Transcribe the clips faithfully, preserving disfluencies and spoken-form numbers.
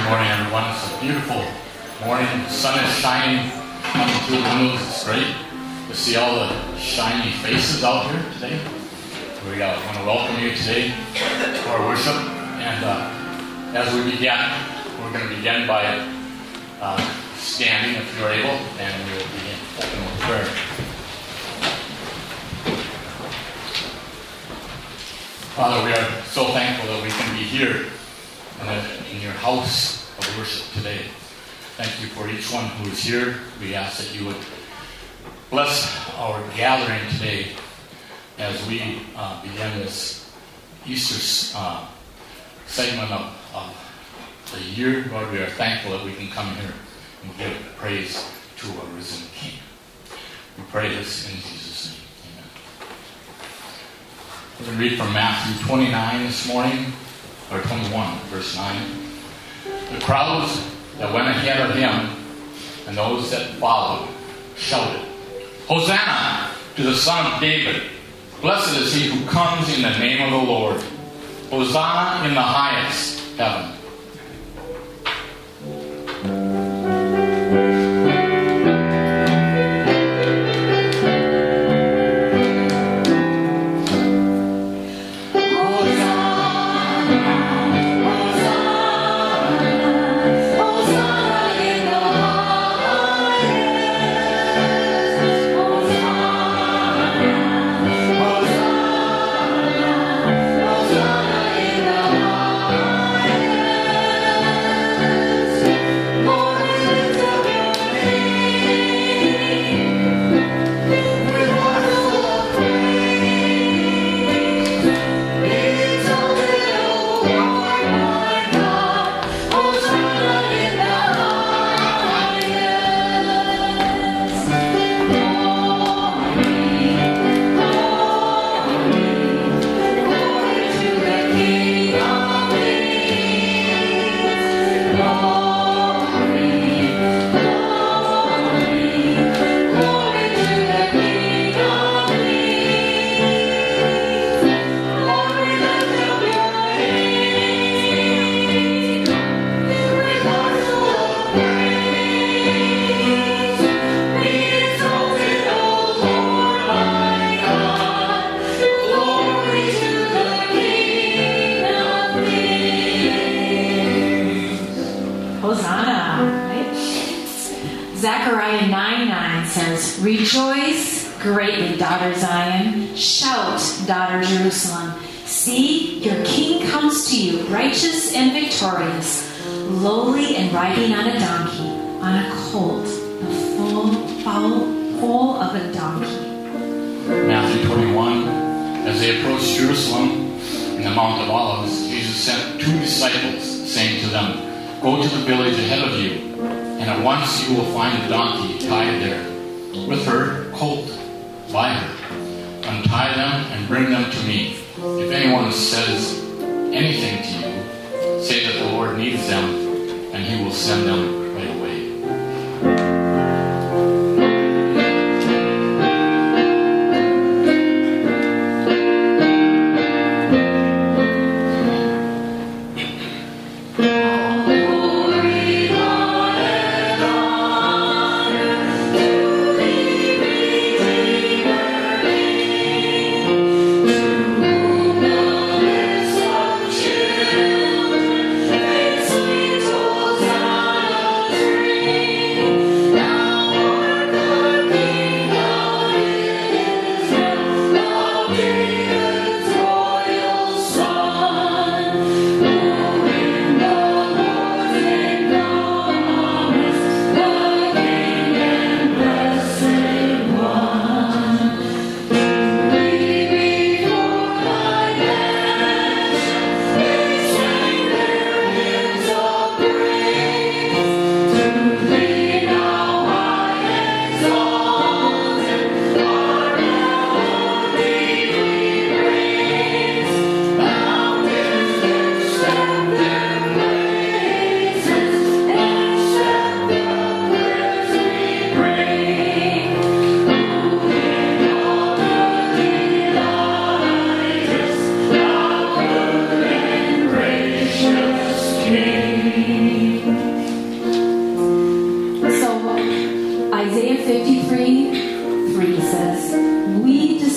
morning, everyone. It's a beautiful morning. The sun is shining coming through the windows. It's great to see all the shiny faces out here today. We uh, want to welcome you today to our worship. And uh, as we begin, we're going to begin by uh, standing, if you're able, and we will begin open with prayer. Father, we are so thankful that we can be here in, a, in your house of worship today. Thank you for each one who is here. We ask that you would bless our gathering today as we uh, begin this Easter uh, segment of, of the year. Lord, we are thankful that we can come here and give praise to our risen King. We pray this in Jesus' name. We're going to read from Matthew twenty-nine this morning, or twenty-one, verse nine. The crowds that went ahead of him and those that followed shouted, Hosanna to the Son of David! Blessed is he who comes in the name of the Lord. Hosanna in the highest heaven. Rejoice greatly, daughter Zion. Shout, daughter Jerusalem. See, your king comes to you, righteous and victorious, lowly and riding on a donkey, on a colt, the full foal, foal of a donkey. Matthew twenty-one. As they approached Jerusalem in the Mount of Olives, Jesus sent two disciples, saying to them, Go to the village ahead of you, and at once you will find a donkey tied there, with her colt by her. Untie them and bring them to me. If anyone says anything to you, say that the Lord needs them, and he will send them right away. Hosanna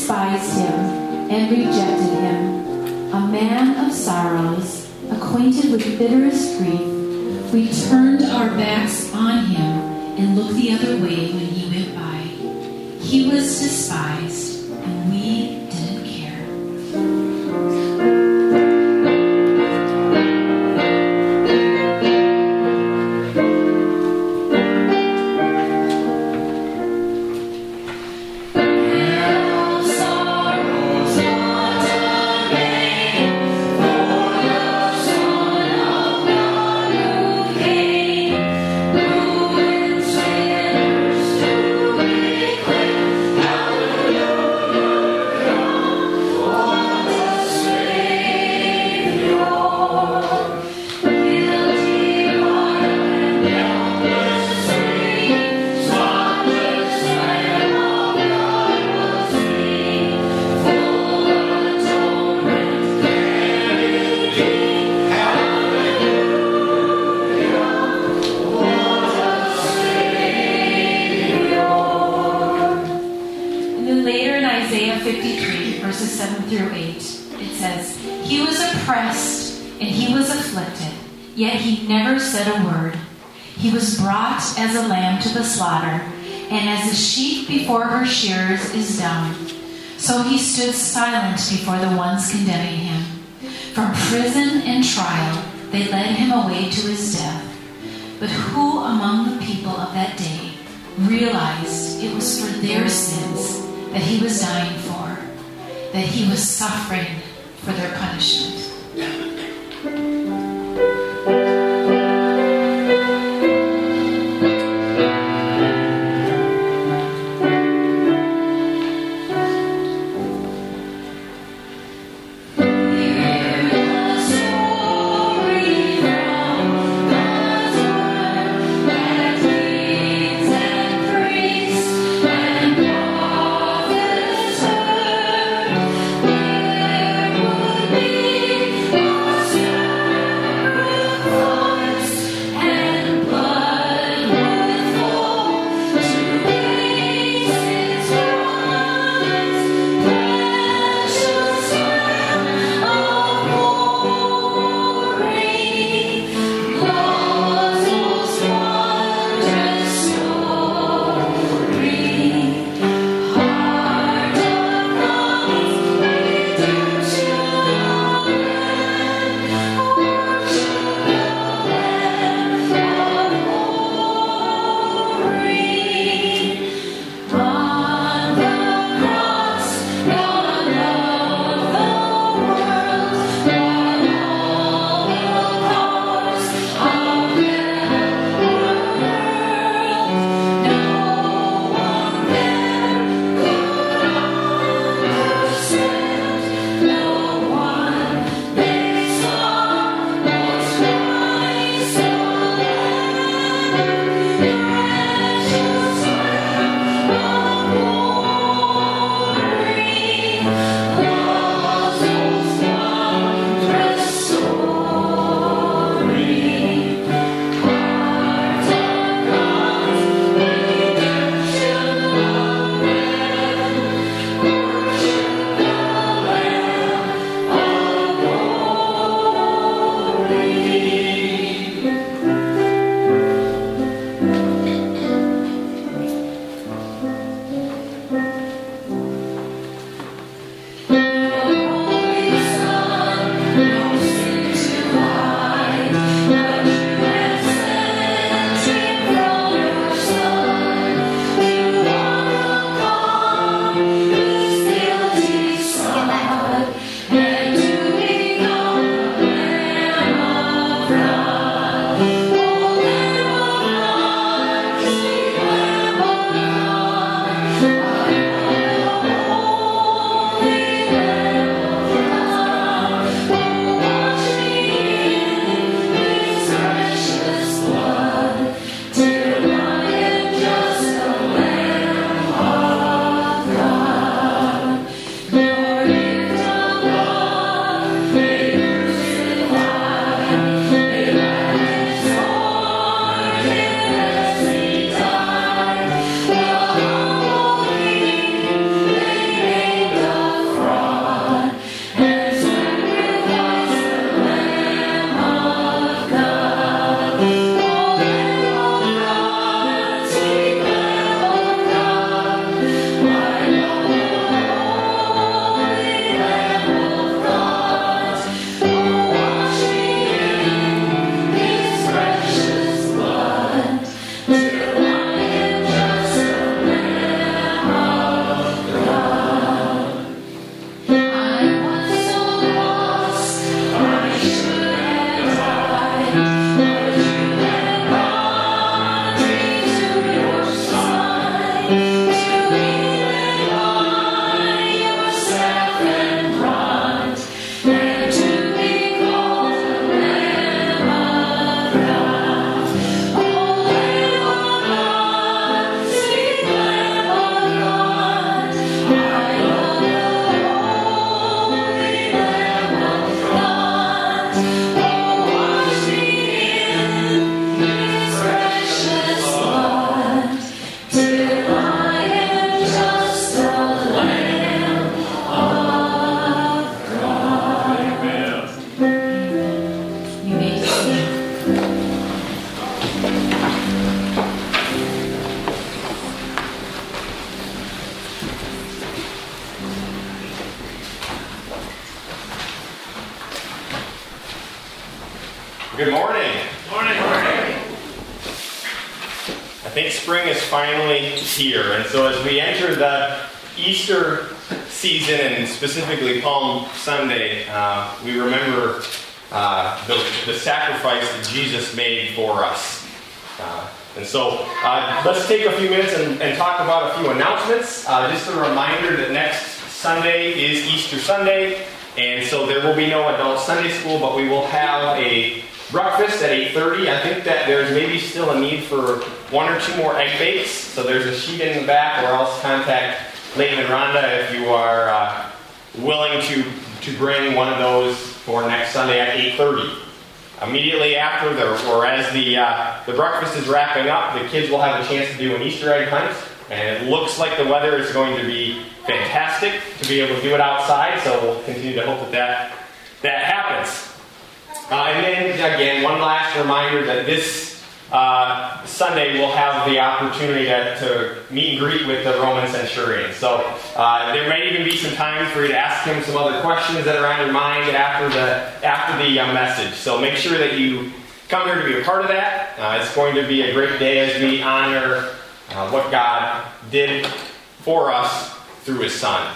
despised him and rejected him, a man of sorrows, acquainted with bitterest grief. We turned our backs on him and looked the other way when he went by. He was despised, and we didn't care. Yet he never said a word. He was brought as a lamb to the slaughter, and as a sheep before her shearers is dumb. So he stood silent before the ones condemning him. From prison and trial they led him away to his death. But who among the people of that day realized it was for their sins that he was dying for, that he was suffering for their punishment? There would be a Good morning. Morning. Morning. I think spring is finally here, and so as we enter the Easter season, and specifically Palm Sunday, uh, we remember uh, the, the sacrifice that Jesus made for us. Uh, and so uh, let's take a few minutes and, and talk about a few announcements. Uh, just a reminder that next Sunday is Easter Sunday, and so there will be no adult Sunday school, but we will have a breakfast at eight thirty. I think that there's maybe still a need for one or two more egg bakes, so there's a sheet in the back, or else contact Leighton and Rhonda if you are uh, willing to, to bring one of those for next Sunday at eight thirty. Immediately after, the, or as the, uh, the breakfast is wrapping up, the kids will have a chance to do an Easter egg hunt, and it looks like the weather is going to be fantastic to be able to do it outside, so we'll continue to hope that that, that happens. Uh, and then, again, one last reminder that this uh, Sunday we'll have the opportunity to, to meet and greet with the Roman centurion. So uh, there may even be some time for you to ask him some other questions that are on your mind after the after the uh, message. So make sure that you come here to be a part of that. Uh, it's going to be a great day as we honor uh, what God did for us through His Son.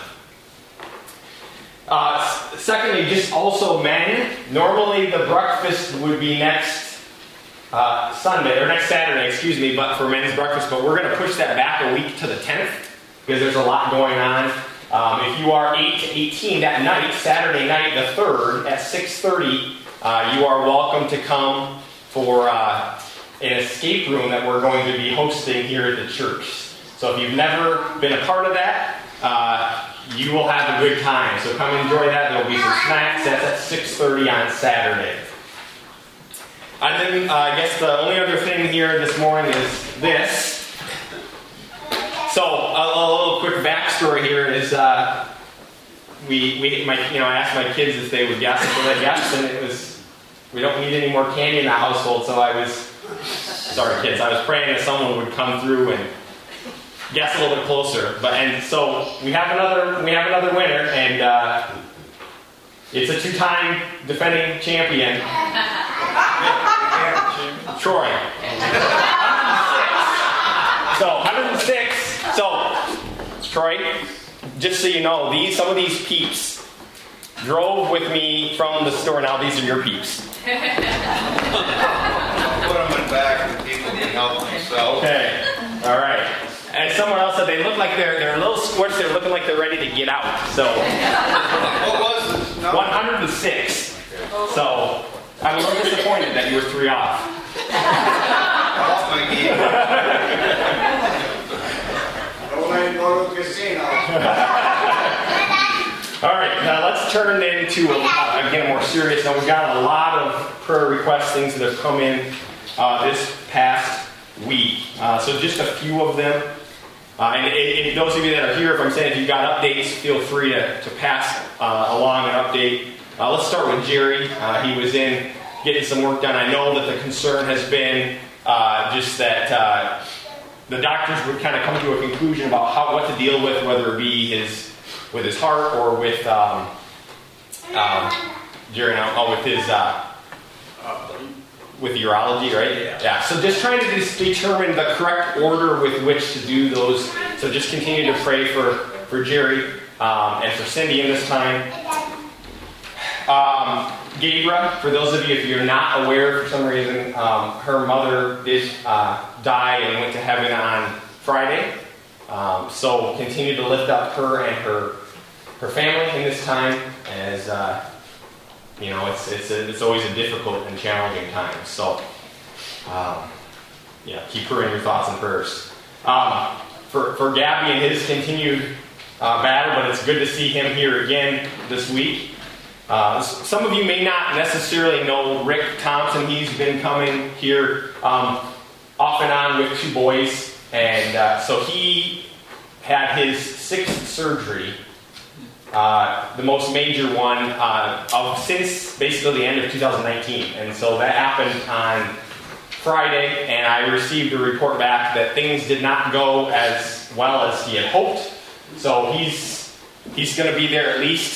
Uh, secondly, just also men, normally the breakfast would be next uh, Sunday, or next Saturday, excuse me, but for men's breakfast, but we're going to push that back a week to the tenth, because there's a lot going on. Um, if you are eight to eighteen, that night, Saturday night, the third, at six thirty, uh, you are welcome to come for uh, an escape room that we're going to be hosting here at the church. So if you've never been a part of that, uh, you will have a good time. So come enjoy that. There will be some snacks. That's at six thirty on Saturday. And then uh, I guess the only other thing here this morning is this. So a, a little quick backstory here is uh, we we my you know I asked my kids if they would guess, so they guessed, and it was we don't need any more candy in the household. So I was sorry kids, I was praying that someone would come through and guess a little bit closer, but and so we have another we have another winner, and uh, it's a two-time defending champion, Troy. So one hundred six. So Troy, just so you know, these some of these peeps drove with me from the store. Now these are your peeps. Put them in back and people can help themselves. Okay. All right. And someone else said they look like they're they're a little squished. They're looking like they're ready to get out. So What was this? No. one hundred six. So I'm a little disappointed that you were three off. Off my game. Don't go to the casino. All right, now let's turn into a, uh, again a more serious. Now we've got a lot of prayer request things that have come in uh, this past week. Uh, so just a few of them. Uh, and it, it, those of you that are here, if I'm saying if you've got updates, feel free to, to pass uh, along an update. Uh, let's start with Jerry. Uh, he was in getting some work done. I know that the concern has been uh, just that uh, the doctors would kind of come to a conclusion about how what to deal with, whether it be his with his heart or with um, um, Jerry, oh, with his uh, with urology, right? Yeah. Yeah. So just trying to just determine the correct order with which to do those. So just continue to pray for for Jerry um, and for Cindy in this time. Um, Gabra, for those of you, if you're not aware for some reason, um, her mother did uh, die and went to heaven on Friday. Um, so continue to lift up her and her her family in this time, as uh, you know, it's it's a, it's always a difficult and challenging time. So um, yeah, keep her in your thoughts and prayers. Um, for for Gabby and his continued uh, battle, but it's good to see him here again this week. Uh, some of you may not necessarily know Rick Thompson. He's been coming here um, off and on with two boys, and uh, so he had his sixth surgery, uh, the most major one uh, of since basically the end of two thousand nineteen, and so that happened on Friday, and I received a report back that things did not go as well as he had hoped. So he's he's going to be there at least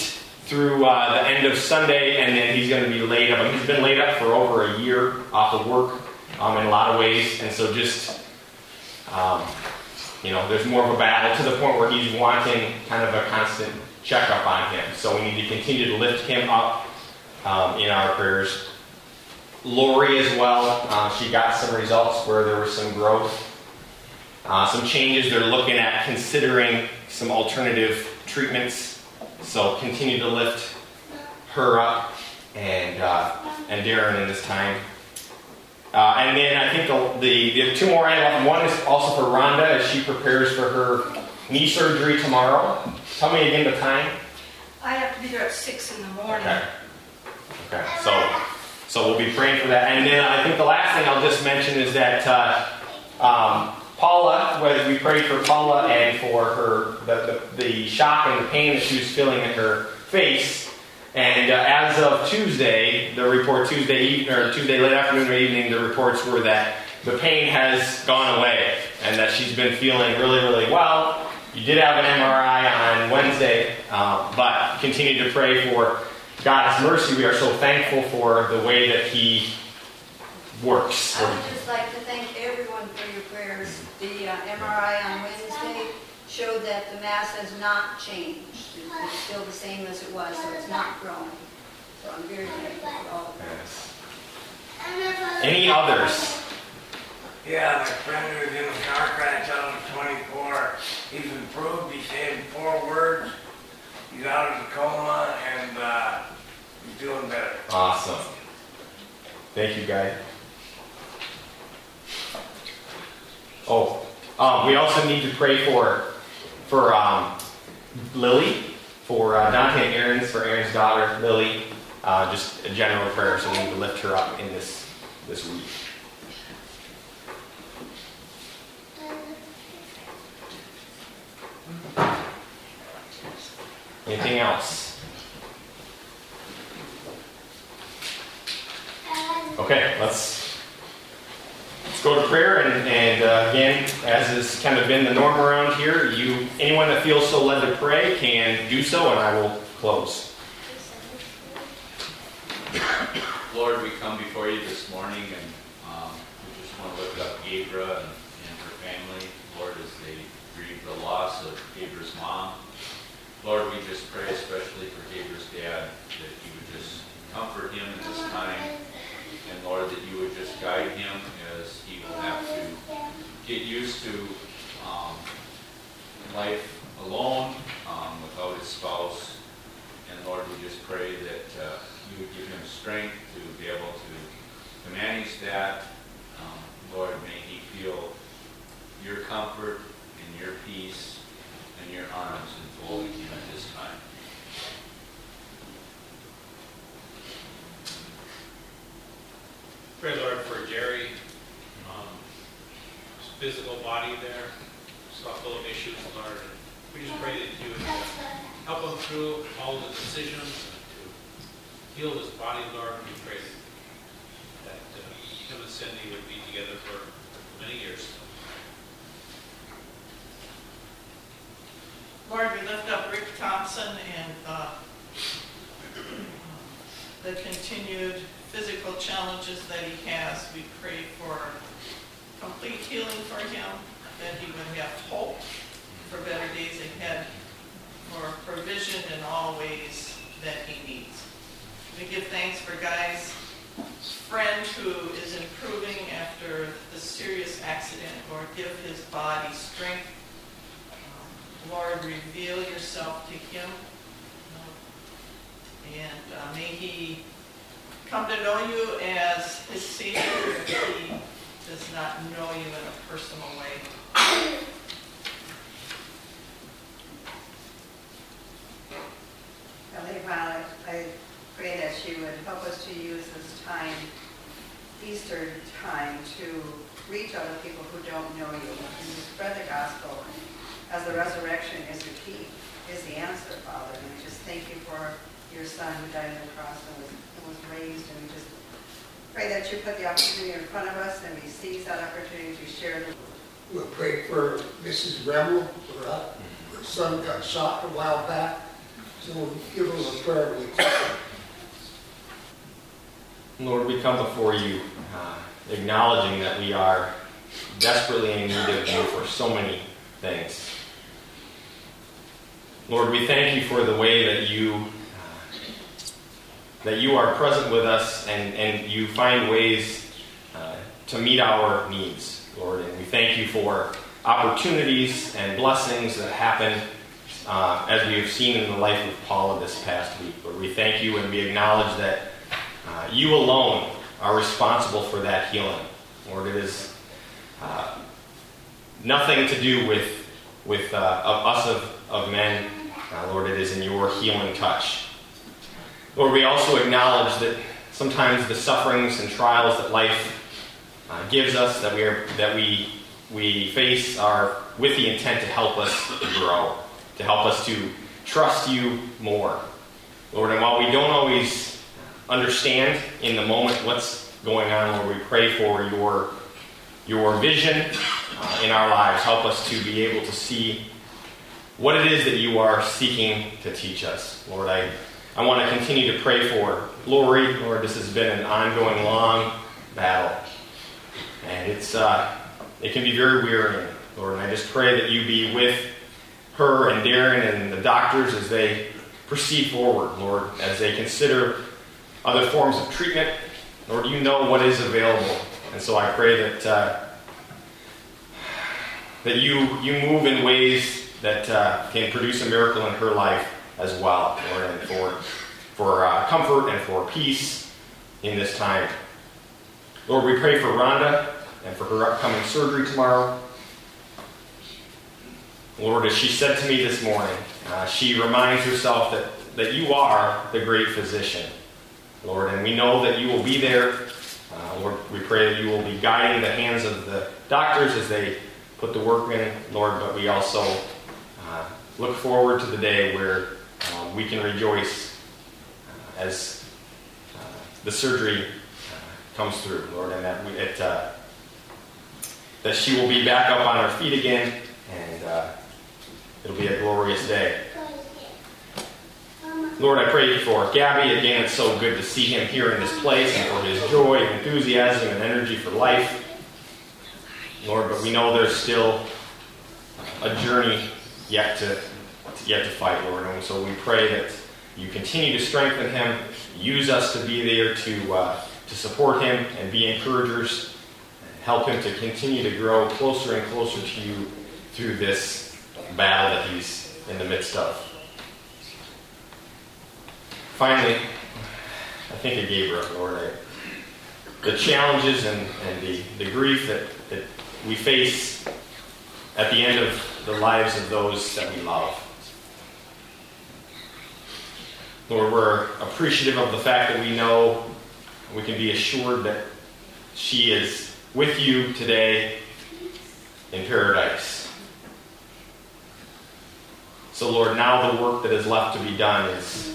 through uh, the end of Sunday, and then he's going to be laid up. He's been laid up for over a year off of work um, in a lot of ways, and so just, um, you know, there's more of a battle to the point where he's wanting kind of a constant checkup on him. So we need to continue to lift him up um, in our prayers. Lori as well, uh, she got some results where there was some growth. Uh, some changes they're looking at, considering some alternative treatments. So continue to lift her up and uh, and Darren in this time. Uh, and then I think the, the, the two more I have. One is also for Rhonda as she prepares for her knee surgery tomorrow. Tell me again the time. I have to be there at six in the morning. Okay. Okay. So so we'll be praying for that. And then I think the last thing I'll just mention is that uh, um, Paula, whether we prayed for Paula and for her the, the, the shock and the pain that she was feeling in her face. And uh, as of Tuesday, the report Tuesday evening or Tuesday late afternoon or evening, the reports were that the pain has gone away and that she's been feeling really, really well. You did have an M R I on Wednesday, uh, but continue to pray for God's mercy. We are so thankful for the way that He works. I would just like to thank everyone for your prayers. The uh, M R I on Wednesday showed that the mass has not changed. It's still the same as it was, so it's not growing. So I'm very thankful for all of Yes. Any others? Yeah, my friend who was in the car crash out of twenty-four, he's improved, he's saying four words, he's out of the coma, and uh, he's doing better. Awesome. Thank you, guys. Oh, um, we also need to pray for for um, Lily, for uh, Dante and Aaron's, for Aaron's daughter, Lily. Uh, just a general prayer, so we need to lift her up in this this week. Anything else? Okay, let's let's go to prayer, and, and uh, again, as has kind of been the norm around here, you anyone that feels so led to pray can do so, and I will close. Lord, we come before you this morning, and um, we just want to lift up Gabra and, and her family, Lord, as they grieve the loss of Gabra's mom. Lord, we just pray especially for Gabra's dad, that you would just comfort him in this time, and Lord, that you would just guide him as he will have to get used to um, life alone, um, without his spouse. And Lord, we just pray that uh, you would give him strength to be able to, to manage that. Um, Lord, may he feel your comfort and your peace and your arms enfolding him at this time. Pray, Lord, for Jerry, um, his physical body there, he's got full of issues, Lord. We just pray that you would help him through all the decisions to heal his body, Lord. We pray that uh, him and Cindy would be together for many years. Lord, we lift up Rick Thompson and uh, the continued physical challenges that he has. We pray for complete healing for him, that he would have hope for better days ahead, for provision in all ways that he needs. We give thanks for Guy's friend who is improving after the serious accident. Lord, give his body strength. Lord, reveal yourself to him, and uh, may he come to know you as his Savior if he does not know you in a personal way. Heavenly Father, I pray that you would help us to use this time, Easter time, to reach other people who don't know you and to spread the gospel, as the resurrection is the key, is the answer, Father. And we just thank you for your Son who died on the cross and was, and was raised, and we just pray that you put the opportunity in front of us and we seize that opportunity to share the We'll pray for Missus Remmel. Her, her son got shot a while back. So give us a prayer, please. Lord, we come before you, uh, acknowledging that we are desperately in need of you for so many things. Lord, we thank you for the way that you uh, that you are present with us and, and you find ways uh, to meet our needs, Lord. And we thank you for opportunities and blessings that happen uh, as we have seen in the life of Paula this past week. Lord, we thank you and we acknowledge that uh, you alone are responsible for that healing. Lord, it is uh, nothing to do with, with uh, of us of, of men. Uh, Lord, it is in your healing touch. Lord, we also acknowledge that sometimes the sufferings and trials that life uh, gives us, that we are that we we face, are with the intent to help us grow, to help us to trust you more, Lord. And while we don't always understand in the moment what's going on, Lord, we pray for your your vision uh, in our lives. Help us to be able to see what it is that you are seeking to teach us, Lord. I. I want to continue to pray for Lori. Lord, this has been an ongoing, long battle. And it's uh, it can be very wearying, Lord. And I just pray that you be with her and Darren and the doctors as they proceed forward, Lord, as they consider other forms of treatment. Lord, you know what is available. And so I pray that uh, that you, you move in ways that uh, can produce a miracle in her life as well, Lord, and for, for uh, comfort and for peace in this time. Lord, we pray for Rhonda and for her upcoming surgery tomorrow. Lord, as she said to me this morning, uh, she reminds herself that, that you are the great physician, Lord, and we know that you will be there. Uh, Lord, we pray that you will be guiding the hands of the doctors as they put the work in, Lord, but we also uh, look forward to the day where Um, we can rejoice uh, as uh, the surgery uh, comes through, Lord, and that we, it, uh, that she will be back up on her feet again, and uh, it'll be a glorious day. Lord, I pray for Gabby. Again, it's so good to see him here in this place and for his joy and enthusiasm and energy for life. Lord, but we know there's still a journey yet to yet to fight, Lord. And so we pray that you continue to strengthen him, use us to be there to uh, to support him and be encouragers, and help him to continue to grow closer and closer to you through this battle that he's in the midst of. Finally, I think of Gabriel, Lord. I, the challenges and, and the, the grief that, that we face at the end of the lives of those that we love. Lord, we're appreciative of the fact that we know, we can be assured that she is with you today in paradise. So, Lord, now the work that is left to be done is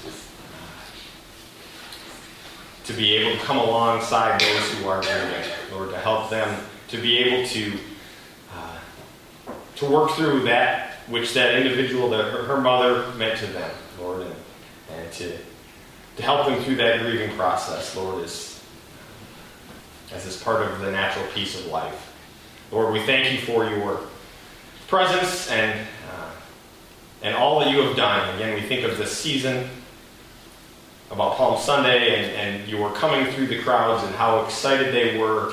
to be able to come alongside those who are grieving, Lord, to help them to be able to uh, to work through that which that individual, that her, her mother, meant to them, Lord, and And to, to help them through that grieving process, Lord, is, as is part of the natural piece of life. Lord, we thank you for your presence and uh, and all that you have done. Again, we think of this season about Palm Sunday, and, and you were coming through the crowds and how excited they were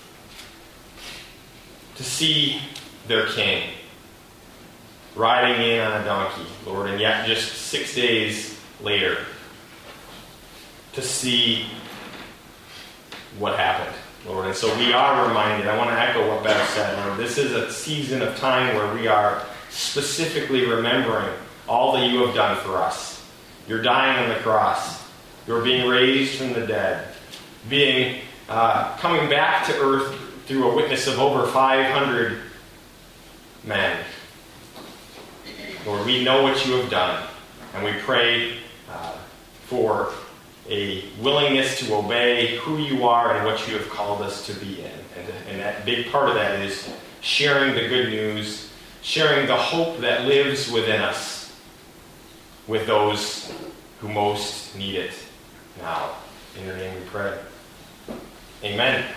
to see their king riding in on a donkey, Lord, and yet just six days later to see what happened, Lord. And so we are reminded, I want to echo what Beth said, Lord, this is a season of time where we are specifically remembering all that you have done for us. You're dying on the cross. You're being raised from the dead. Being, uh, coming back to earth through a witness of over five hundred men. Lord, we know what you have done, and we pray uh, for a willingness to obey who you are and what you have called us to be in. And, and that big part of that is sharing the good news, sharing the hope that lives within us. with those who most need it now. In your name we pray. Amen.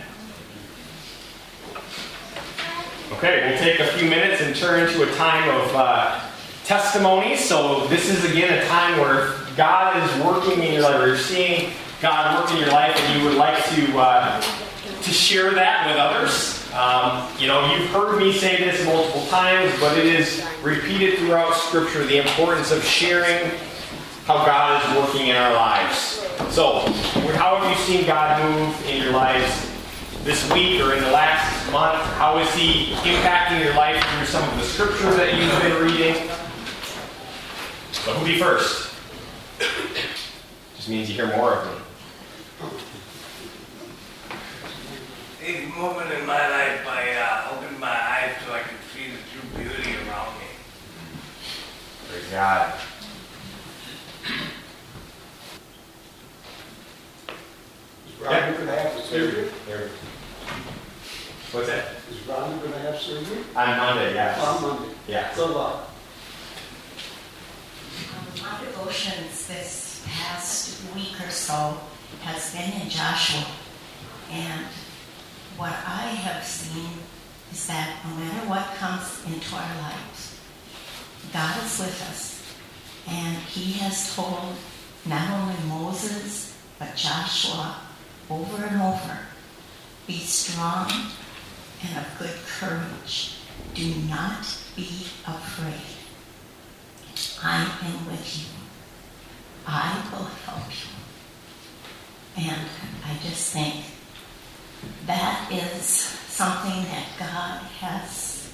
Okay, we'll take a few minutes and turn to a time of uh, testimony. So this is again a time where God is working in your life, or you're seeing God work in your life, and you would like to uh, to share that with others. Um, you know, you've heard me say this multiple times, but it is repeated throughout Scripture, the importance of sharing how God is working in our lives. So, how have you seen God move in your lives this week or in the last month? How is He impacting your life through some of the Scripture that you've been reading? So, who'll be first? Just means you hear more of me. He's moving in my life by uh, opening my eyes so I can see the true beauty around me. Praise God. Is Ronnie going to have the surgery? There. What's that? Is Ronnie going to have surgery? On Monday, yes. On Monday. Yeah. So what? Um, my devotions this past week or so has been in Joshua, and what I have seen is that no matter what comes into our lives, God is with us, and He has told not only Moses but Joshua over and over, be strong and of good courage. Do not be afraid. I am with you. I will help you. And I just think that is something that God has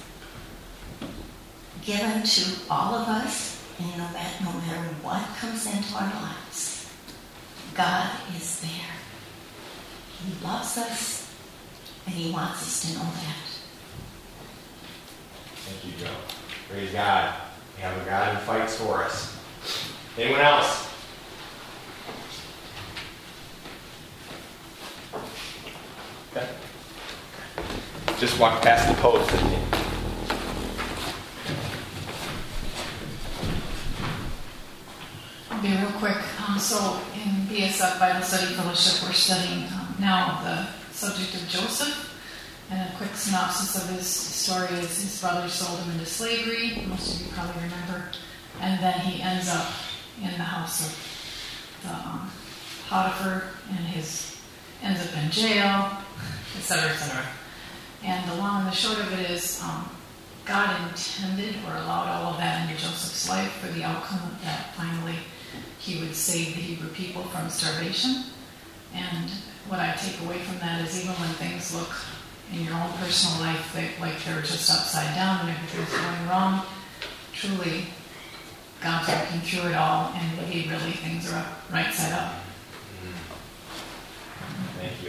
given to all of us, and no matter, no matter what comes into our lives, God is there. He loves us, and He wants us to know that. Thank you, Joe. Praise God. We have a God who fights for us. Anyone else? Okay. Just walk past the post. I'll be real quick. Um, so in B S F Bible Study Fellowship, we're studying um, now the subject of Joseph. And a quick synopsis of his story is his brothers sold him into slavery. Most of you probably remember. And then he ends up in the house of the, um, Potiphar, and his ends up in jail, et cetera, et cetera. And the long and the short of it is, um, God intended or allowed all of that into Joseph's life for the outcome that finally he would save the Hebrew people from starvation. And what I take away from that is, even when things look in your own personal life they, like they're just upside down and everything's going wrong, truly God's working through it all, and maybe really things are up, right side up. Thank you.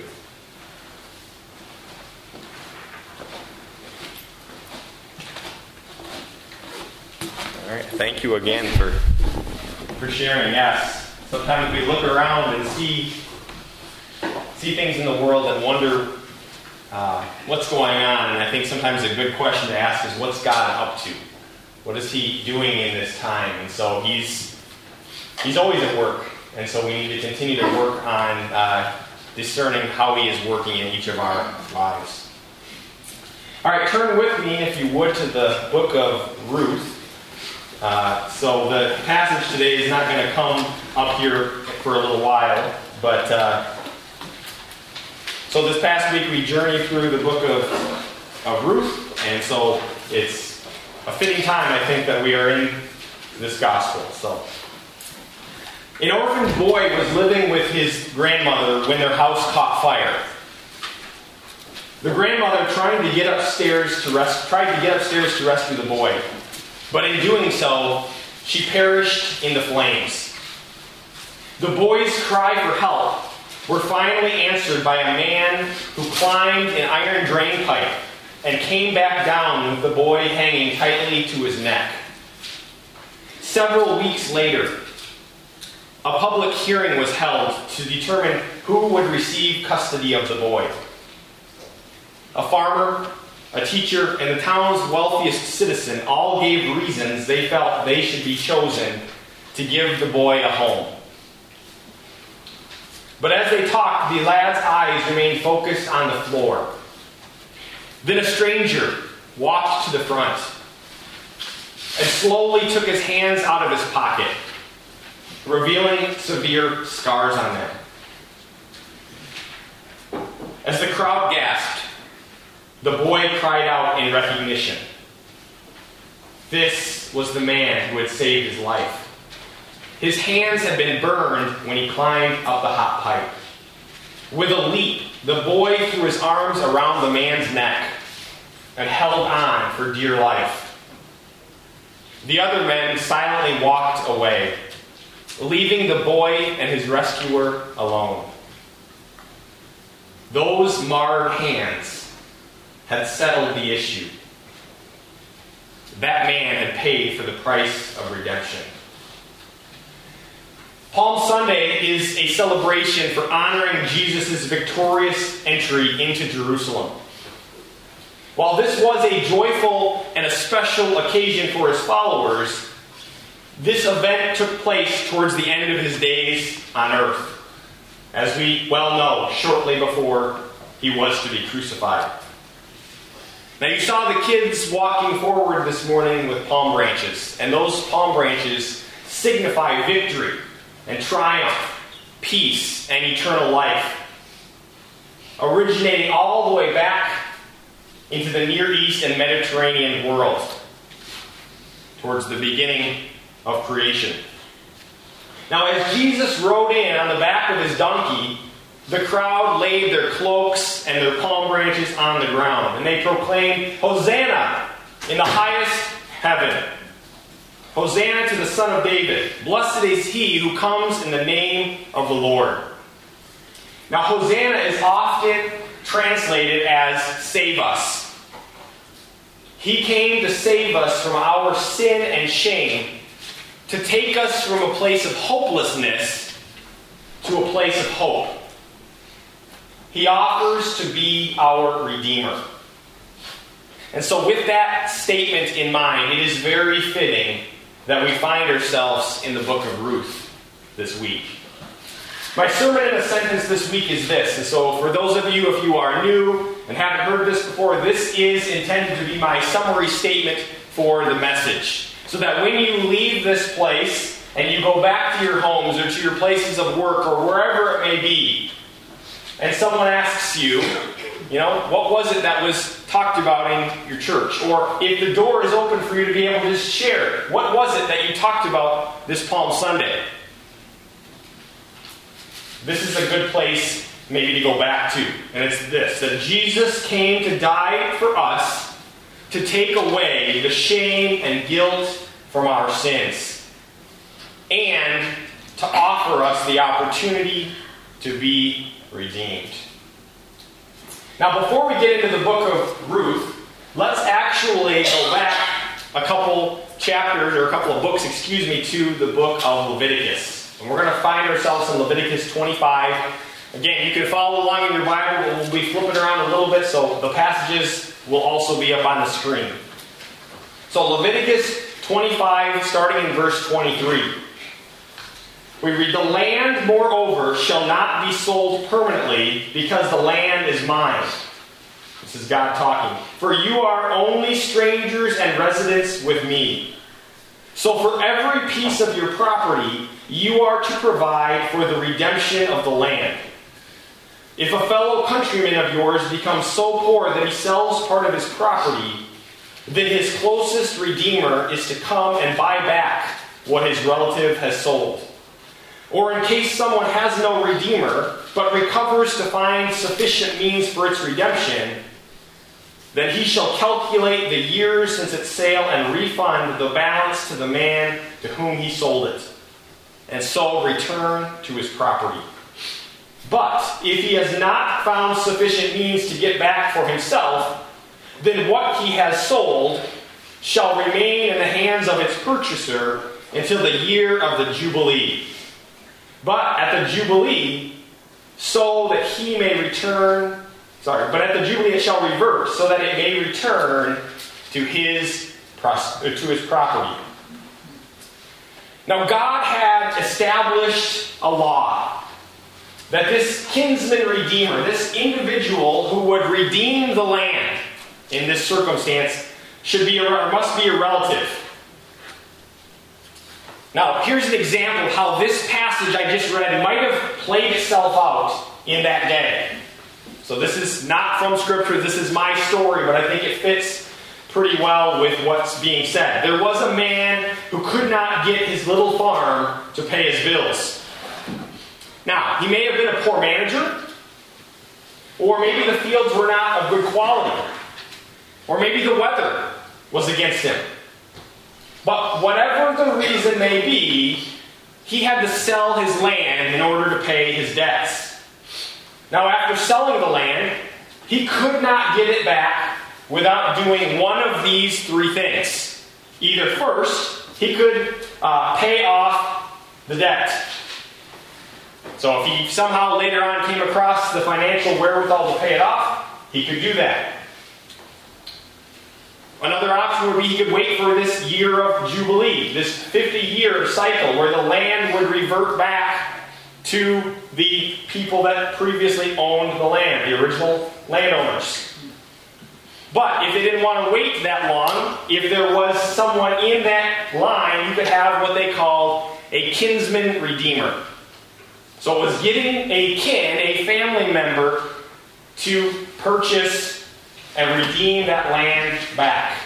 All right. Thank you again for for sharing. Yes. Sometimes we look around and see see things in the world and wonder uh, what's going on. And I think sometimes a good question to ask is, what's God up to? What is He doing in this time? And so He's He's always at work. And so we need to continue to work on uh, discerning how He is working in each of our lives. All right, turn with me, if you would, to the book of Ruth. Uh, so the passage today is not going to come up here for a little while, but uh, so this past week we journeyed through the book of, of Ruth, and so it's a fitting time, I think, that we are in this gospel. So, an orphaned boy was living with his grandmother when their house caught fire. The grandmother trying to get upstairs to res- tried to get upstairs to rescue the boy, but in doing so, she perished in the flames. The boy's cry for help were finally answered by a man who climbed an iron drain pipe and came back down with the boy hanging tightly to his neck. Several weeks later, a public hearing was held to determine who would receive custody of the boy. A farmer, a teacher, and the town's wealthiest citizen all gave reasons they felt they should be chosen to give the boy a home. But as they talked, the lad's eyes remained focused on the floor. Then a stranger walked to the front and slowly took his hands out of his pocket, revealing severe scars on them. As the crowd gasped, the boy cried out in recognition. This was the man who had saved his life. His hands had been burned when he climbed up the hot pipe. With a leap, the boy threw his arms around the man's neck and held on for dear life. The other men silently walked away, leaving the boy and his rescuer alone. Those marred hands had settled the issue. That man had paid for the price of redemption. Palm Sunday is a celebration for honoring Jesus' victorious entry into Jerusalem. While this was a joyful and a special occasion for his followers, this event took place towards the end of his days on earth, as we well know, shortly before he was to be crucified. Now you saw the kids walking forward this morning with palm branches, and those palm branches signify victory and triumph, peace, and eternal life, originating all the way back into the Near East and Mediterranean world, towards the beginning of creation. Now, as Jesus rode in on the back of his donkey, the crowd laid their cloaks and their palm branches on the ground, and they proclaimed, "Hosanna in the highest heaven. Hosanna to the Son of David. Blessed is he who comes in the name of the Lord." Now, Hosanna is often translated as "save us." He came to save us from our sin and shame, to take us from a place of hopelessness to a place of hope. He offers to be our Redeemer. And so with that statement in mind, it is very fitting that we find ourselves in the book of Ruth this week. My sermon in a sentence this week is this. And so for those of you, if you are new and haven't heard this before, this is intended to be my summary statement for the message. So that when you leave this place and you go back to your homes or to your places of work or wherever it may be, and someone asks you, you know, what was it that was talked about in your church? Or if the door is open for you to be able to just share, what was it that you talked about this Palm Sunday? This is a good place maybe to go back to. And it's this, that Jesus came to die for us to take away the shame and guilt from our sins, and to offer us the opportunity to be redeemed. Now, before we get into the book of Ruth, let's actually go back a couple chapters, or a couple of books, excuse me, to the book of Leviticus. And we're going to find ourselves in Leviticus twenty-five. Again, you can follow along in your Bible, but we'll be flipping around a little bit, so the passages will also be up on the screen. So Leviticus twenty-five, starting in verse twenty-three. We read, "The land, moreover, shall not be sold permanently, because the land is mine." This is God talking. "For you are only strangers and residents with me. So for every piece of your property, you are to provide for the redemption of the land. If a fellow countryman of yours becomes so poor that he sells part of his property, then his closest redeemer is to come and buy back what his relative has sold. Or in case someone has no redeemer, but recovers to find sufficient means for its redemption, then he shall calculate the years since its sale and refund the balance to the man to whom he sold it, and so return to his property. But if he has not found sufficient means to get back for himself, then what he has sold shall remain in the hands of its purchaser until the year of the Jubilee. But at the Jubilee, so that he may return, sorry, but at the Jubilee it shall reverse, so that it may return to his, to his property. Now, God had established a law that this kinsman redeemer, this individual who would redeem the land in this circumstance, should be or must be a relative. Now, here's an example of how this passage I just read might have played itself out in that day. So this is not from Scripture, this is my story, but I think it fits pretty well with what's being said. There was a man who could not get his little farm to pay his bills. Now, he may have been a poor manager, or maybe the fields were not of good quality, or maybe the weather was against him. But whatever the reason may be, he had to sell his land in order to pay his debts. Now, after selling the land, he could not get it back without doing one of these three things. Either first, he could uh, pay off the debt. So if he somehow later on came across the financial wherewithal to pay it off, he could do that. Another option would be he could wait for this year of Jubilee, this fifty-year cycle where the land would revert back to the people that previously owned the land, the original landowners. But if they didn't want to wait that long, if there was someone in that line, you could have what they called a kinsman redeemer. So it was getting a kin, a family member, to purchase and redeem that land back.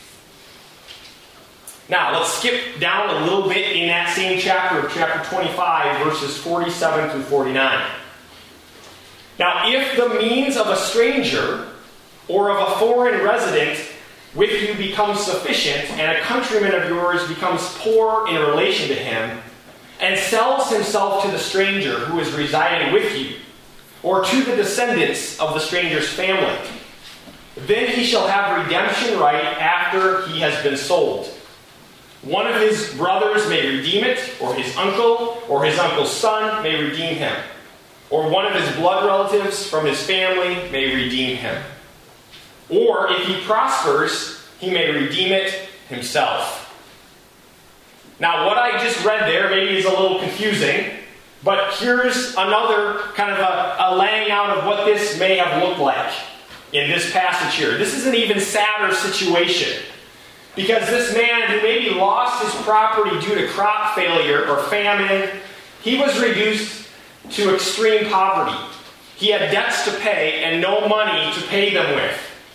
Now, let's skip down a little bit in that same chapter of chapter twenty-five, verses forty-seven through forty-nine. Now, if the means of a stranger or of a foreign resident with you becomes sufficient, and a countryman of yours becomes poor in relation to him, and sells himself to the stranger who is residing with you, or to the descendants of the stranger's family, then he shall have redemption right after he has been sold. One of his brothers may redeem it, or his uncle, or his uncle's son may redeem him. Or one of his blood relatives from his family may redeem him. Or if he prospers, he may redeem it himself. Now, what I just read there maybe is a little confusing, but here's another kind of a, a laying out of what this may have looked like in this passage here. This is an even sadder situation, because this man who maybe lost his property due to crop failure or famine, he was reduced to extreme poverty. He had debts to pay and no money to pay them with.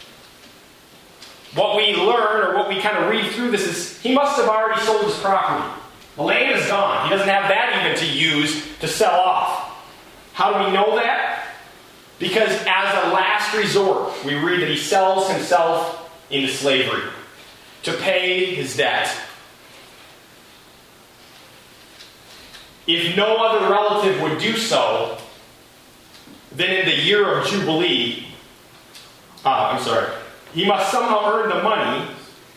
What we learn, or what we kind of read through this, is he must have already sold his property. The land is gone. He doesn't have that even to use to sell off. How do we know that? Because as a last resort, we read that he sells himself into slavery to pay his debt. If no other relative would do so, then in the year of Jubilee, ah, I'm sorry, he must somehow earn the money.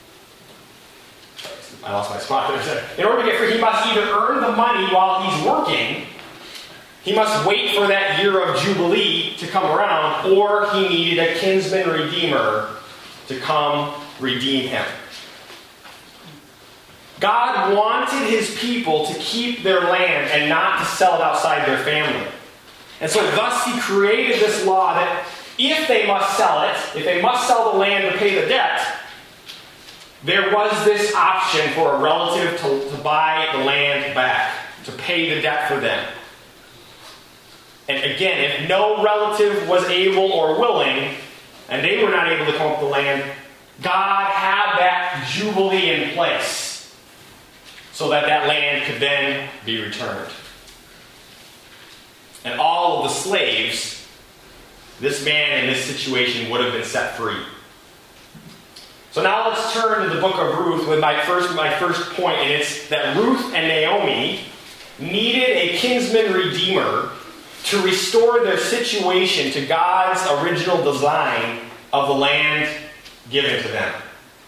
I lost my spot there. In order to get free, he must either earn the money while he's working, he must wait for that year of Jubilee to come around, or he needed a kinsman redeemer to come redeem him. God wanted his people to keep their land and not to sell it outside their family. And so thus he created this law that if they must sell it, if they must sell the land to pay the debt, there was this option for a relative to, to buy the land back, to pay the debt for them. And again, if no relative was able or willing, and they were not able to come up with the land, God had that jubilee in place so that that land could then be returned. And all of the slaves, this man in this situation would have been set free. So now let's turn to the book of Ruth with my first, my first point, and it's that Ruth and Naomi needed a kinsman redeemer to restore their situation to God's original design of the land given to them.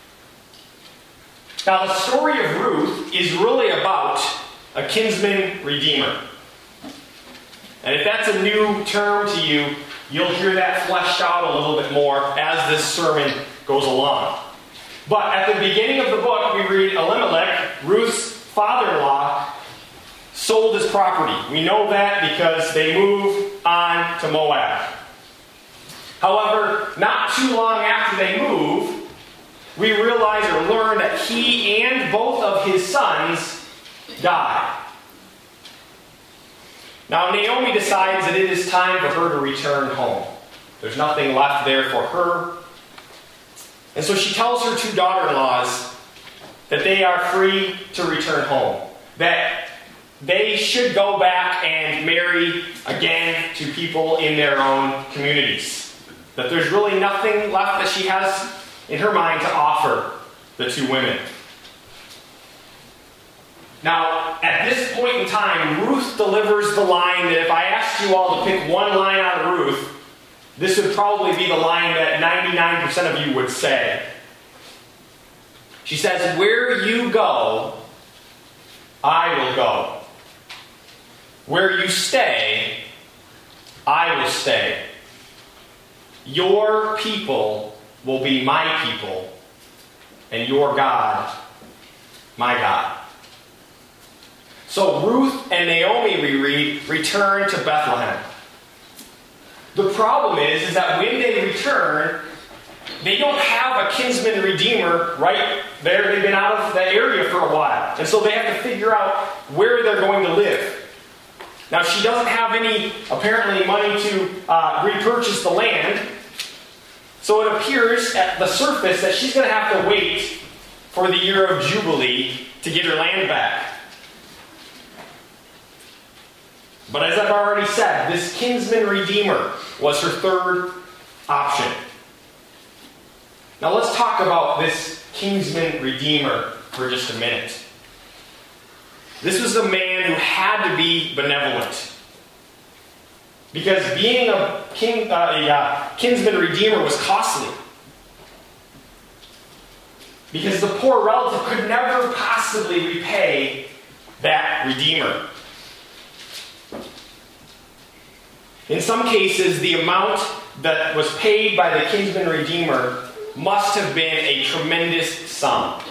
Now, the story of Ruth is really about a kinsman redeemer. And if that's a new term to you, you'll hear that fleshed out a little bit more as this sermon goes along. But at the beginning of the book, we read Elimelech, Ruth's father-in-law sold his property. We know that because they moved on to Moab. However, not too long after they moved, we realize or learn that he and both of his sons died. Now Naomi decides that it is time for her to return home. There's nothing left there for her. And so she tells her two daughter-in-laws that they are free to return home. That they should go back and marry again to people in their own communities. That there's really nothing left that she has in her mind to offer the two women. Now, at this point in time, Ruth delivers the line that if I asked you all to pick one line out of Ruth, this would probably be the line that ninety-nine percent of you would say. She says, "Where you go, I will go. Where you stay, I will stay. Your people will be my people, and your God, my God." So Ruth and Naomi, we read, return to Bethlehem. The problem is, is that when they return, they don't have a kinsman redeemer right there. They've been out of the area for a while. And so they have to figure out where they're going to live. Now, she doesn't have any, apparently, money to uh, repurchase the land. So it appears at the surface that she's going to have to wait for the year of Jubilee to get her land back. But as I've already said, this kinsman redeemer was her third option. Now let's talk about this kinsman redeemer for just a minute. This was a man who had to be benevolent. Because being a, king, uh, a uh, kinsman redeemer was costly. Because the poor relative could never possibly repay that redeemer. In some cases, the amount that was paid by the kinsman redeemer must have been a tremendous sum.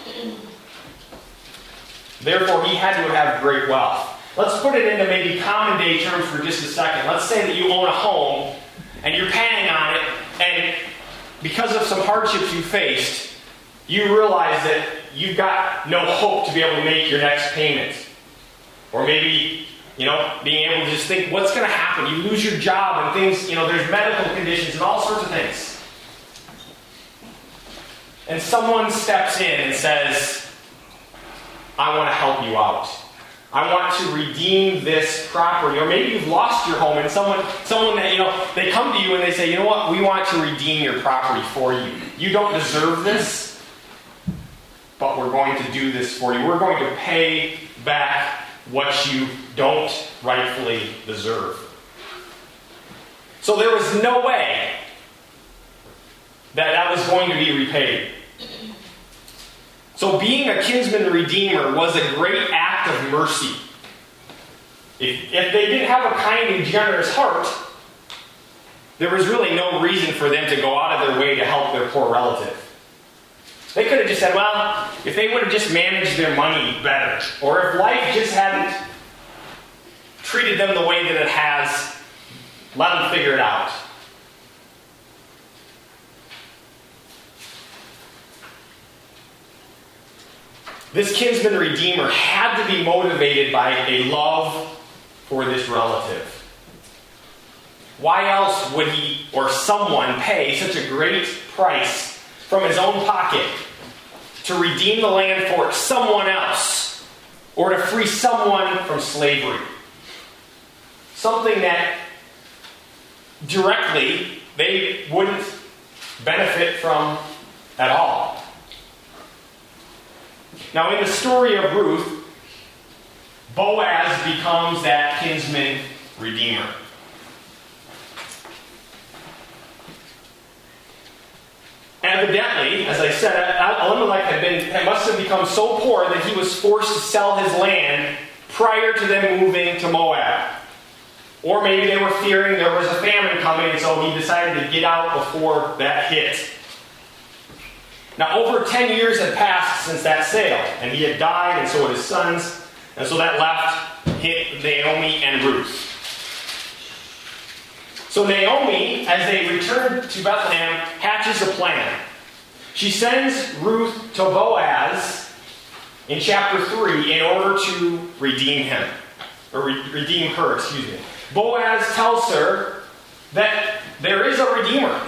Therefore, he had to have great wealth. Let's put it into maybe common day terms for just a second. Let's say that you own a home and you're paying on it, and because of some hardships you faced, you realize that you've got no hope to be able to make your next payment. Or maybe, you know, being able to just think, what's going to happen? You lose your job and things, you know, there's medical conditions and all sorts of things. And someone steps in and says, I want to help you out. I want to redeem this property. Or maybe you've lost your home and someone, someone that, you know, they come to you and they say, you know what, we want to redeem your property for you. You don't deserve this, but we're going to do this for you. We're going to pay back what you don't rightfully deserve. So there was no way that that was going to be repaid. So being a kinsman redeemer was a great act of mercy. If, if they didn't have a kind and generous heart, there was really no reason for them to go out of their way to help their poor relative. They could have just said, well, if they would have just managed their money better, or if life just hadn't treated them the way that it has, let them figure it out. This kinsman redeemer had to be motivated by a love for this relative. Why else would he or someone pay such a great price from his own pocket to redeem the land for someone else or to free someone from slavery? Something that directly they wouldn't benefit from at all. Now, in the story of Ruth, Boaz becomes that kinsman redeemer. Evidently, as I said, Elimelech had been, must have become so poor that he was forced to sell his land prior to them moving to Moab. Or maybe they were fearing there was a famine coming, and so he decided to get out before that hit. Now, over ten years had passed since that sale, and he had died, and so had his sons, and so that left Naomi and Ruth. So Naomi, as they return to Bethlehem, hatches a plan. She sends Ruth to Boaz in chapter three in order to redeem him, or re- redeem her, excuse me. Boaz tells her that there is a redeemer.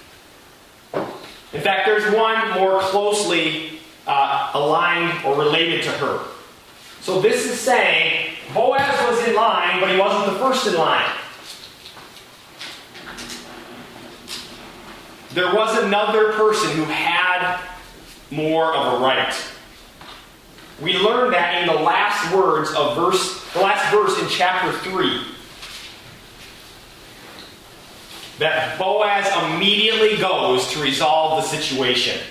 In fact, there's one more closely uh, aligned or related to her. So this is saying Boaz was in line, but he wasn't the first in line. There was another person who had more of a right. We learned that in the last words of verse, the last verse in chapter three. That Boaz immediately goes to resolve the situation.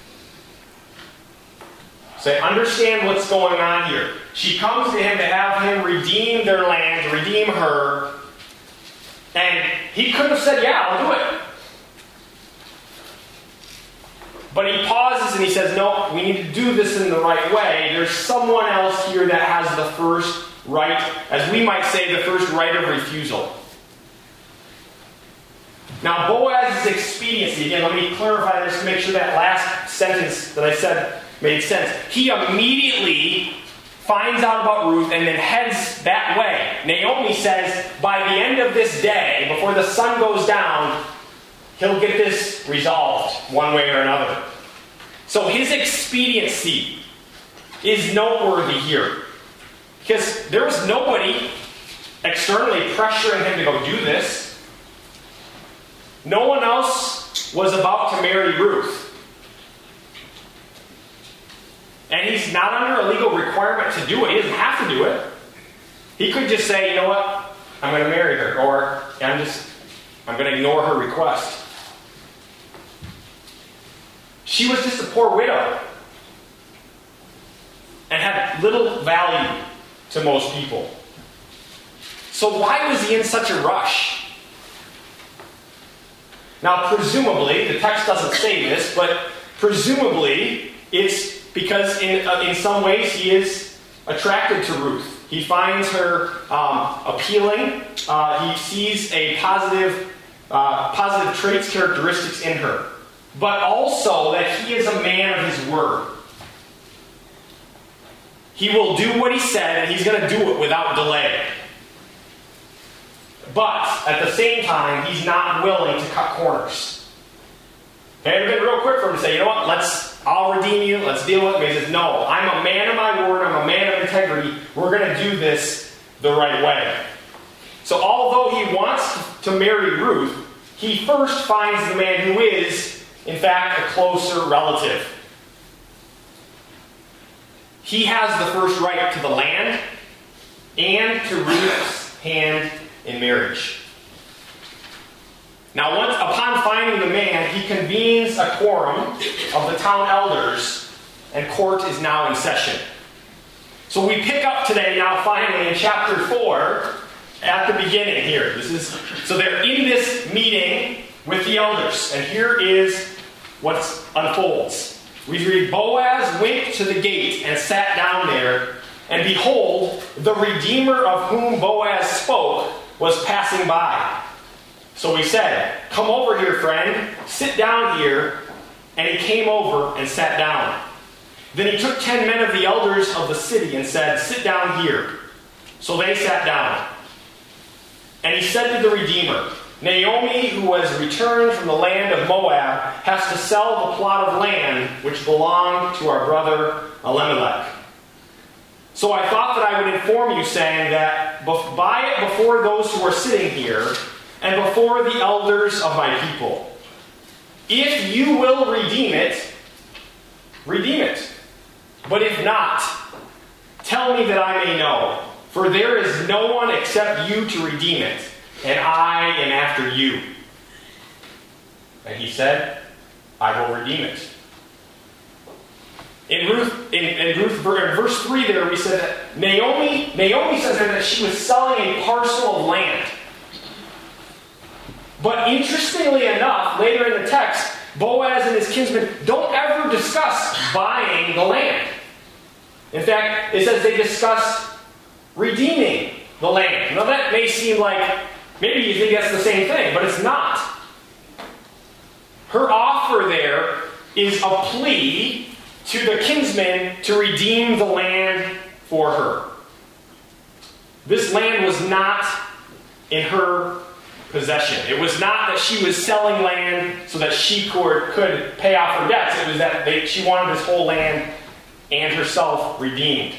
So understand what's going on here. She comes to him to have him redeem their land, to redeem her. And he could have said, yeah, I'll do it. But he pauses and he says, no, we need to do this in the right way. There's someone else here that has the first right, as we might say, the first right of refusal. Now, Boaz's expediency, again, let me clarify this to make sure that last sentence that I said made sense. He immediately finds out about Ruth and then heads that way. Naomi says, by the end of this day, before the sun goes down, he'll get this resolved one way or another. So his expediency is noteworthy here. Because there was nobody externally pressuring him to go do this. No one else was about to marry Ruth. And he's not under a legal requirement to do it. He doesn't have to do it. He could just say, you know what? I'm going to marry her. Or I'm just, I'm going to ignore her request. She was just a poor widow. And had little value to most people. So why was he in such a rush? Now, presumably, the text doesn't say this, but presumably, it's because in uh, in some ways he is attracted to Ruth. He finds her um, appealing. Uh, he sees a positive, uh, positive traits, characteristics in her. But also that he is a man of his word. He will do what he said, and he's going to do it without delay. But, at the same time, he's not willing to cut corners. Okay, it would have been real quick for him to say, you know what, let's, I'll redeem you, let's deal with it. But he says, no, I'm a man of my word, I'm a man of integrity, we're going to do this the right way. So although he wants to marry Ruth, he first finds the man who is, in fact, a closer relative. He has the first right to the land and to Ruth's hand in marriage. Now, once upon finding the man, he convenes a quorum of the town elders, and court is now in session. So we pick up today, now finally, in chapter four, at the beginning here. This is so they're in this meeting with the elders, and here is what unfolds. We read, Boaz went to the gate and sat down there, and behold, the Redeemer of whom Boaz spoke was passing by. So he said, come over here, friend, sit down here. And he came over and sat down. Then he took ten men of the elders of the city and said, sit down here. So they sat down. And he said to the Redeemer, Naomi, who has returned from the land of Moab, has to sell the plot of land which belonged to our brother Elimelech. So I thought that I would inform you, saying that buy it before those who are sitting here, and before the elders of my people. If you will redeem it, redeem it. But if not, tell me that I may know. For there is no one except you to redeem it, and I am after you. And he said, I will redeem it. In Ruth, in, in Ruth, in verse three there, we said that Naomi, Naomi says there that she was selling a parcel of land. But interestingly enough, later in the text, Boaz and his kinsmen don't ever discuss buying the land. In fact, it says they discuss redeeming the land. Now that may seem like, maybe you think that's the same thing, but it's not. Her offer there is a plea to the kinsmen to redeem the land for her. This land was not in her possession. It was not that she was selling land so that she could, could pay off her debts. It was that they, she wanted this whole land and herself redeemed.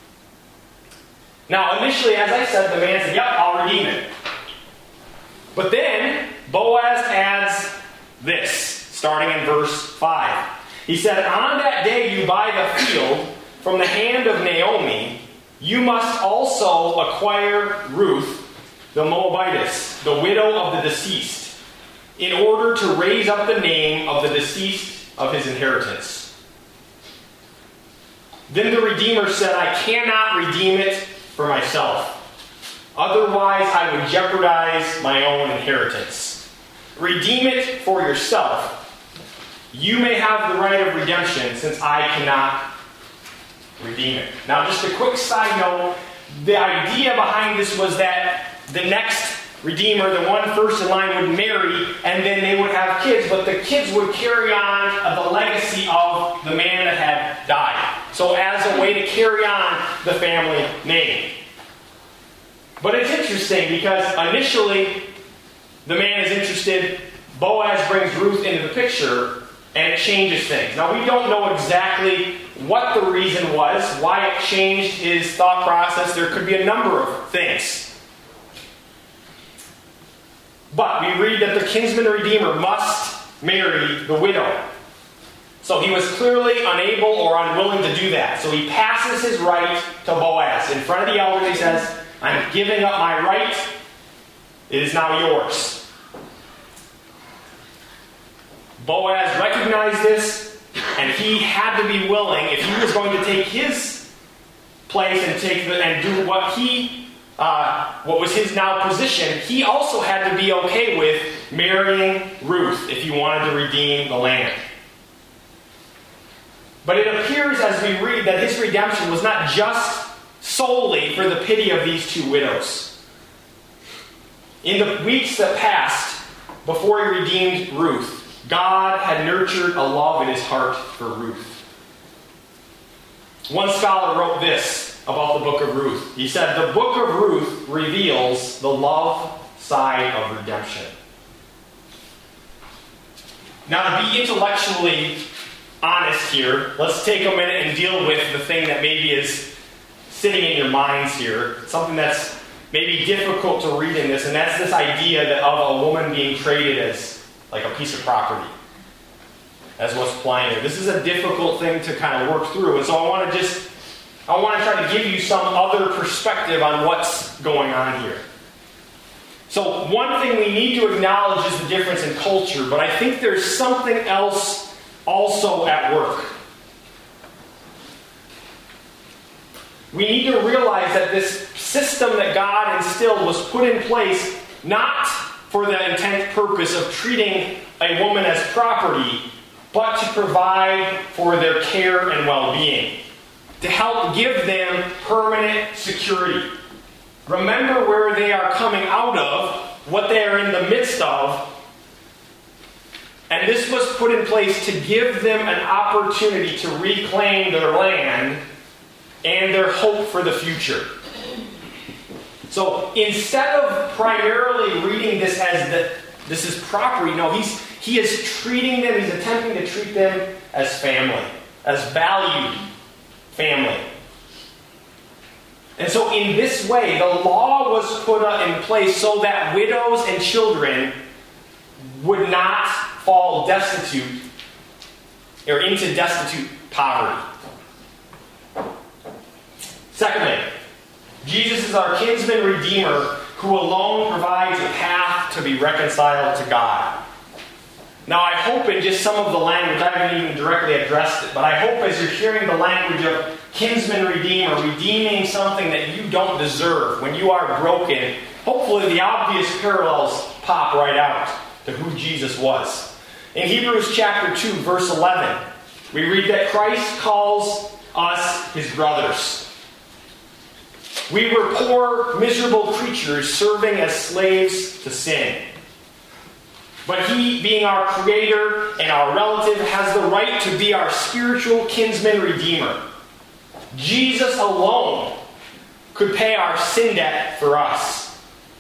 Now, initially, as I said, the man said, yep, I'll redeem it. But then, Boaz adds this, starting in verse five. He said, on that day you buy the field from the hand of Naomi, you must also acquire Ruth, the Moabitess, the widow of the deceased, in order to raise up the name of the deceased of his inheritance. Then the Redeemer said, I cannot redeem it for myself. Otherwise, I would jeopardize my own inheritance. Redeem it for yourself. You may have the right of redemption, since I cannot redeem it. Now, just a quick side note. The idea behind this was that the next Redeemer, the one first in line, would marry, and then they would have kids, but the kids would carry on the legacy of the man that had died. So as a way to carry on the family name. But it's interesting because initially the man is interested, Boaz brings Ruth into the picture, and it changes things. Now we don't know exactly what the reason was, why it changed his thought process. There could be a number of things. But we read that the kinsman redeemer must marry the widow. So he was clearly unable or unwilling to do that. So he passes his right to Boaz. In front of the elders he says, I'm giving up my right. It is now yours. Boaz recognized this, and he had to be willing, if he was going to take his place and take the, and do what he, uh, what was his now position, he also had to be okay with marrying Ruth if he wanted to redeem the land. But it appears as we read that his redemption was not just solely for the pity of these two widows. In the weeks that passed before he redeemed Ruth, God had nurtured a love in his heart for Ruth. One scholar wrote this about the book of Ruth. He said, the book of Ruth reveals the love side of redemption. Now, to be intellectually honest here, let's take a minute and deal with the thing that maybe is sitting in your minds here. Something that's maybe difficult to read in this, and that's this idea that of a woman being traded as like a piece of property, as what's playing here. This is a difficult thing to kind of work through, and so I want to just, I want to try to give you some other perspective on what's going on here. So one thing we need to acknowledge is the difference in culture, but I think there's something else also at work. We need to realize that this system that God instilled was put in place not for the intent purpose of treating a woman as property, but to provide for their care and well-being, to help give them permanent security. Remember where they are coming out of, what they are in the midst of, and this was put in place to give them an opportunity to reclaim their land and their hope for the future. So instead of primarily reading this as the, this is property, no, he's he is treating them, he's attempting to treat them as family, as valued family. And so in this way, the law was put in place so that widows and children would not fall destitute or into destitute poverty. Secondly, Jesus is our kinsman redeemer who alone provides a path to be reconciled to God. Now I hope in just some of the language, I haven't even directly addressed it, but I hope as you're hearing the language of kinsman redeemer, redeeming something that you don't deserve, when you are broken, hopefully the obvious parallels pop right out to who Jesus was. In Hebrews chapter two, verse eleven, we read that Christ calls us his brothers. We were poor, miserable creatures serving as slaves to sin. But he, being our creator and our relative, has the right to be our spiritual kinsman redeemer. Jesus alone could pay our sin debt for us.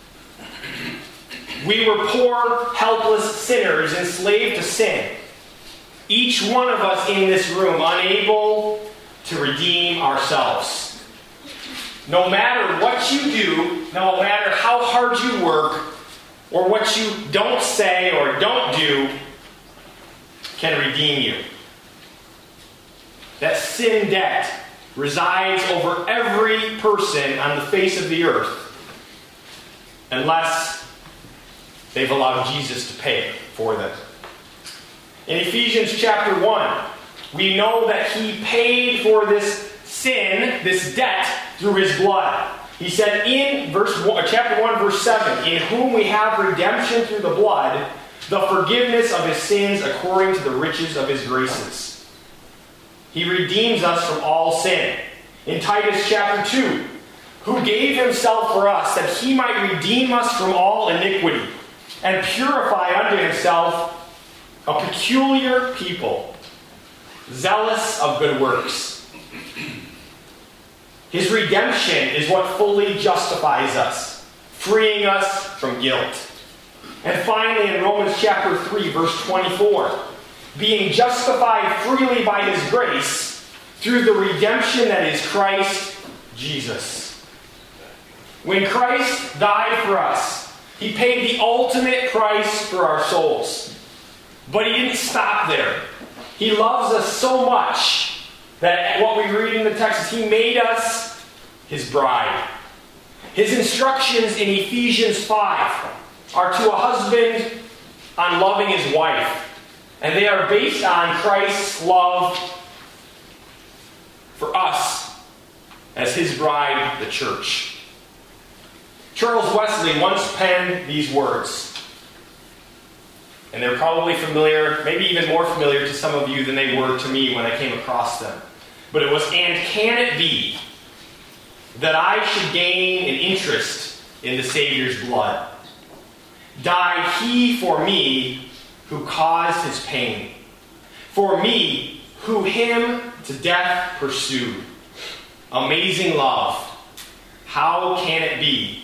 We were poor, helpless sinners enslaved to sin. Each one of us in this room unable to redeem ourselves. No matter what you do, no matter how hard you work, or what you don't say or don't do, can redeem you. That sin debt resides over every person on the face of the earth, unless they've allowed Jesus to pay for them. In Ephesians chapter one, we know that he paid for this sin, this debt, through his blood. He said in verse one, chapter one, verse seven, in whom we have redemption through the blood, the forgiveness of his sins according to the riches of his graces. He redeems us from all sin. In Titus chapter two, who gave himself for us that he might redeem us from all iniquity and purify unto himself a peculiar people, zealous of good works. His redemption is what fully justifies us, freeing us from guilt. And finally, in Romans chapter three, verse twenty-four, being justified freely by his grace through the redemption that is Christ Jesus. When Christ died for us, he paid the ultimate price for our souls. But he didn't stop there. He loves us so much that what we read in the text is he made us his bride. His instructions in Ephesians five are to a husband on loving his wife. And they are based on Christ's love for us as his bride, the church. Charles Wesley once penned these words. And they're probably familiar, maybe even more familiar to some of you than they were to me when I came across them. But it was, and can it be that I should gain an interest in the Savior's blood? Died he for me who caused his pain, for me who him to death pursued. Amazing love, how can it be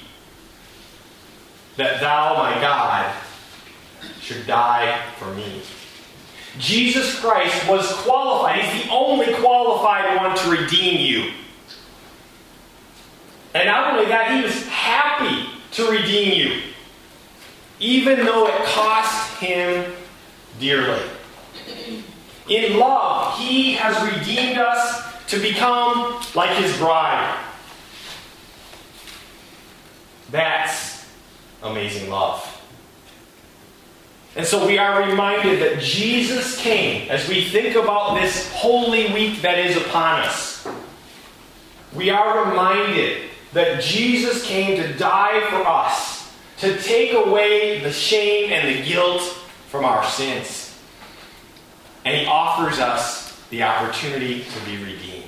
that thou, my God, should die for me? Jesus Christ was qualified. He's the only qualified one to redeem you. And not only that, he was happy to redeem you, even though it cost him dearly. In love, he has redeemed us to become like his bride. That's amazing love. And so we are reminded that Jesus came, as we think about this holy week that is upon us. We are reminded that Jesus came to die for us, to take away the shame and the guilt from our sins. And he offers us the opportunity to be redeemed.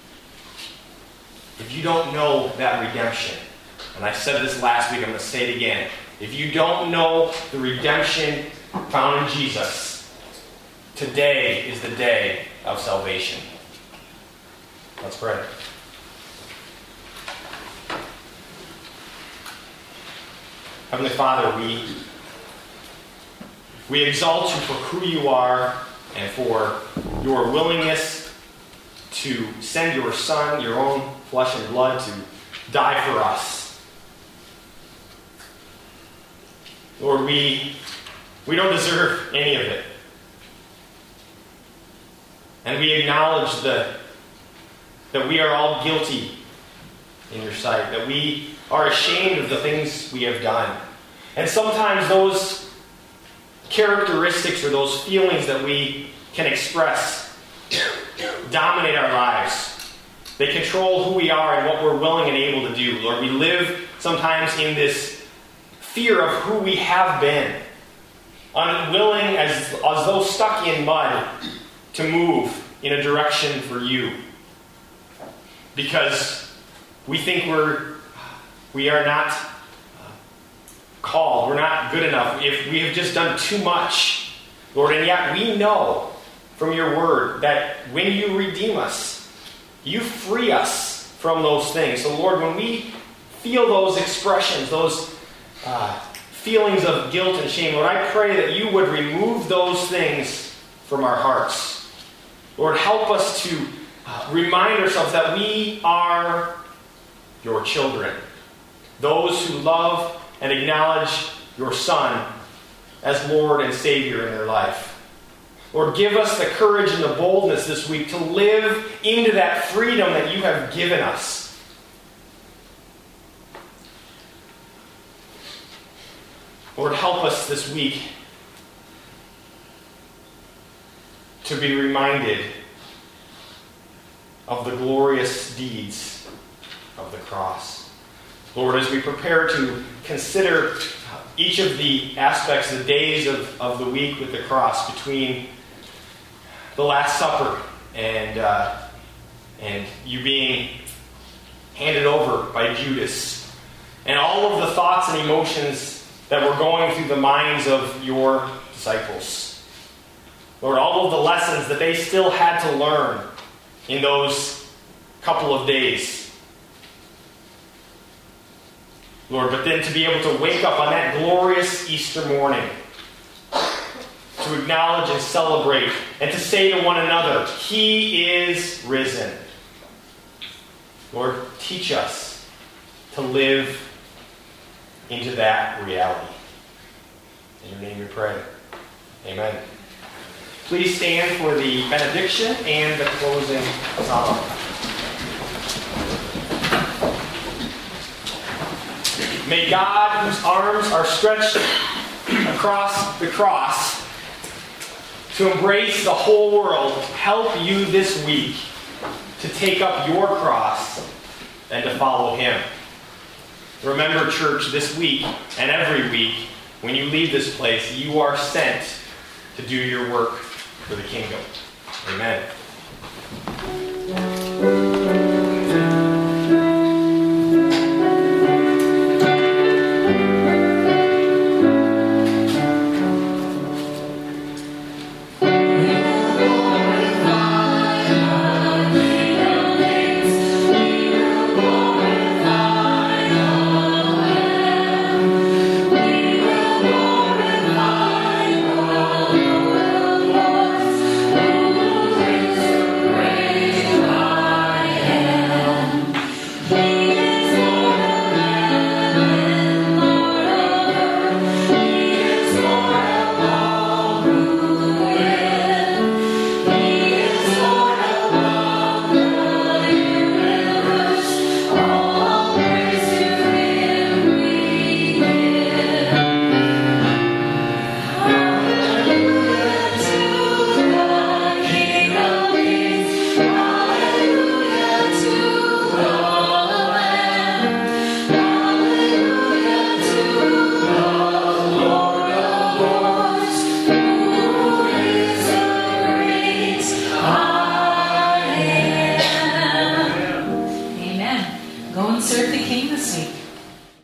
If you don't know that redemption, and I said this last week, I'm going to say it again. If you don't know the redemption found in Jesus, today is the day of salvation. Let's pray. Heavenly Father, we, we exalt you for who you are and for your willingness to send your Son, your own flesh and blood, to die for us. Lord, we, we don't deserve any of it. And we acknowledge the, that we are all guilty in your sight, that we are ashamed of the things we have done. And sometimes those characteristics or those feelings that we can express dominate our lives. They control who we are and what we're willing and able to do. Lord, we live sometimes in this fear of who we have been. unwilling, as, as though stuck in mud, to move in a direction for you. Because we think we're, we are not called, we're not good enough, if we have just done too much, Lord. And yet we know from your word that when you redeem us, you free us from those things. So Lord, when we feel those expressions, those uh, feelings of guilt and shame, Lord, I pray that you would remove those things from our hearts. Lord, help us to uh, remind ourselves that we are your children, those who love and acknowledge your Son as Lord and Savior in their life. Lord, give us the courage and the boldness this week to live into that freedom that you have given us. Lord, help us this week to be reminded of the glorious deeds of the cross. Lord, as we prepare to consider each of the aspects, the days of, of the week with the cross, between the Last Supper and uh, and you being handed over by Judas, and all of the thoughts and emotions that were going through the minds of your disciples. Lord, all of the lessons that they still had to learn in those couple of days. Lord, but then to be able to wake up on that glorious Easter morning, to acknowledge and celebrate, and to say to one another, He is risen. Lord, teach us to live into that reality. In your name we pray. Amen. Please stand for the benediction and the closing psalm. May God, whose arms are stretched across the cross to embrace the whole world, help you this week to take up your cross and to follow Him. Remember, church, this week and every week, when you leave this place, you are sent to do your work for the kingdom. Amen.